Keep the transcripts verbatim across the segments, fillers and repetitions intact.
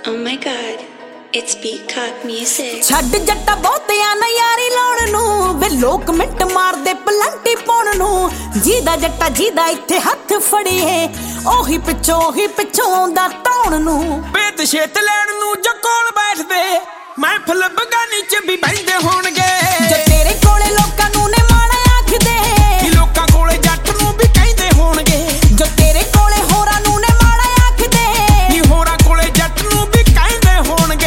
Oh my god, it's Peacock Music. ਛੱਡ ਜੱਟਾ ਬਹੁਤਿਆਂ ਨਾ ਯਾਰੀ ਲਾਉਣ ਨੂੰ ਵੇ ਲੋਕ ਮਿੰਟ ਮਾਰਦੇ ਪਲੰਟੀ ਪਾਉਣ ਨੂੰ ਜਿਹਦਾ ਜੱਟਾ ਜਿਹਦਾ ਇੱਥੇ ਹੱਥ ਫੜੀਏ ਉਹੀ ਪਿੱਛੋਂ ਉਹੀ ਪਿੱਛੋਂ ਆਉਂਦਾ ਧੌਣ ਨੂੰ ਪੇਤ ਛੇਤ ਲੈਣ ਨੂੰ ਜੋ ਕੋਲ ਬੈਠਦੇ ਮਹਿਫਲ ਬਗਾਨੀ ਚ ਵੀ ਬੈਠਦੇ ਹੋਣਗੇ ਜੋ ਤੇਰੇ ਕੋਲੇ ਲੋਕਾਂ ਨੂੰ ਨੇ ਮਾਣਾ ਆਖਦੇ ਕਿ ਲੋਕਾਂ ਕੋਲੇ ਜੱਟ ਨੂੰ ਵੀ ਕਹਿੰਦੇ ਹੋਣਗੇ ਜੋ ਤੇਰੇ ਕੋਲੇ ਹੋਰਾਂ ਨੂੰ ਨੇ ਮਾਣਾ ਆਖਦੇ ਕਿ ਹੋਰਾਂ ਕੋਲੇ ਜੱਟ ਨੂੰ ਵੀ ਕਹਿੰਦੇ ਹੋਣਗੇ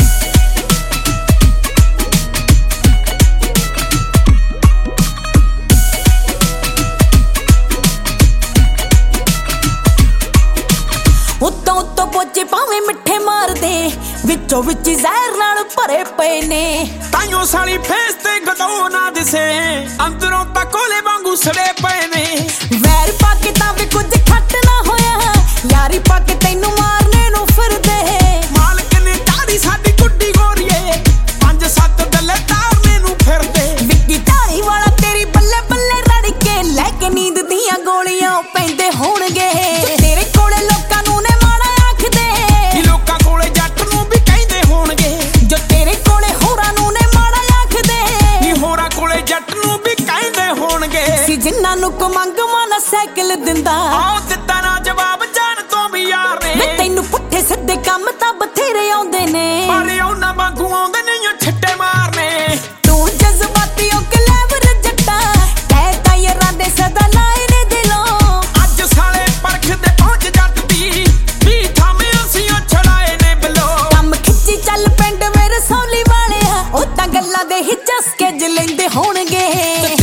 ਉੱਤੋਂ ਉੱਤੋਂ ਪੋਚੇ ਭਾਵੇਂ ਮਿੱਠੇ ਮਾਰਦੇ ਵਿੱਚੋਂ ਵਿੱਚ ਜ਼ਹਿਰ ਨਾਲ ਭਰੇ ਪਏ ਨੇ ਤਾਈਓ ਸਾਲੀ ਫੇਸ ਤੇ ਗਦੋ ਨਾ ਦਿਸੇ ਅੰਦਰੋਂ ਤਾਂ ਕੋਲੇ ਵਾਂਗੂ ਸੜੇ ਪਏ ਨੇ ਵੈਰ ਪਾ ਕੇ ਤਾਂ ਵੀ ਕੁਝ ਖੱਟ ਨਾ ਹੋਇਆ ਯਾਰੀ ਪਾ ਕੇ ਤੈਨੂੰ ਮਾਰਨੇ ਨੂੰ ਫਿਰਦੇ ਮਾਲਕ ਨੇ ਦਾੜੀ ਸਾਡੀ ਗੁੱਡੀ ਗੋਰੀਏ ਪੰਜ ਸੱਤ ਦੱਲੇ ਤਾਰਨੇ ਨੂੰ ਫਿਰਦੇ ਵਿੱਕੀ ਢਾਲੀ ਵਾਲਾ ਤੇਰੀ ਬੱਲੇ ਬੱਲੇ ਰੜ ਕੇ ਲੈ ਕੇ ਨੀਂਦ ਦੀਆਂ ਗੋਲੀਆਂ ਪੈਂਦੇ ਹੋਣਗੇ ਤੇਰੇ ਕੋਲੇ ਲੋਕਾਂ ਨੂੰ ਨੇ ਮਾਣਾ ਆਖਦੇ ਕਿ ਲੋਕਾਂ ਕੋਲੇ ਜੱਟ ਨੂੰ ਵੀ ਕਹਿੰਦੇ ਹੋਣਗੇ ਜੋ ਤੇਰੇ ਕੋਲੇ ਹੋਰਾਂ ਨੂੰ ਨੇ ਮਾਣਾ ਆਖਦੇ ਕਿ ਹੋਰਾਂ ਕੋਲੇ ਜੱਟ ਨੂੰ ਵੀ ਕਹਿੰਦੇ ਹੋਣਗੇ ਸੀ ਜਿਨ੍ਹਾਂ ਨੂੰ ਕੋ ਮੰਗਵਾ ਨਾ ਸਾਈਕਲ ਦਿੰਦਾ ਆਓ ਦਿੱਤਾ ਨਾ ਜਵਾਬ ਜਾਣ ਤੋਂ ਵੀ ਯਾਰ ਨੇ ਵੇ ਤੈਨੂੰ ਪੁੱਠੇ ਸਿੱਧੇ ਕੰਮ ਤਾਂ ਬਥੇਰੇ ਆਉਂਦੇ ਨੇ ਪਰ ਉਹਨਾਂ ਵਾਂਗੂ ਆਉਂਦੇ ਨਹੀਂ ਉਹ ਛਿੱਟੇ ਮਾਰਨੇ ਤੂੰ ਜਜ਼ਬਾਤੀ ਹੋ ਕੇ ਲੈਵਰ ਜੱਟਾ ਕਹਿ ਤਾ ਯਾਰਾਂ ਦੇ ਸਦਾ ਲਾਏ ਨੇ ਦਿਲੋਂ ਅੱਜ ਸਾਲੇ ਪਰਖਦੇ ਪਹੁੰਚ ਜੱਟ ਦੀ ਵੀ ਥਾਵੇਂ ਅਸੀਂ ਉਹ ਛੜਾਏ ਨੇ ਬਲੋ ਕੰਮ ਖਿੱਚੀ ਚੱਲ ਪਿੰਡ ਮੇਰੇ ਸੌਲੀ ਵਾਲਿਆ ਉਹ ਤਾਂ ਗੱਲਾਂ ਦੇ ਹੀ ਚਸਕੇ ਜ ਲੈਂਦੇ ਹੋਣਗੇ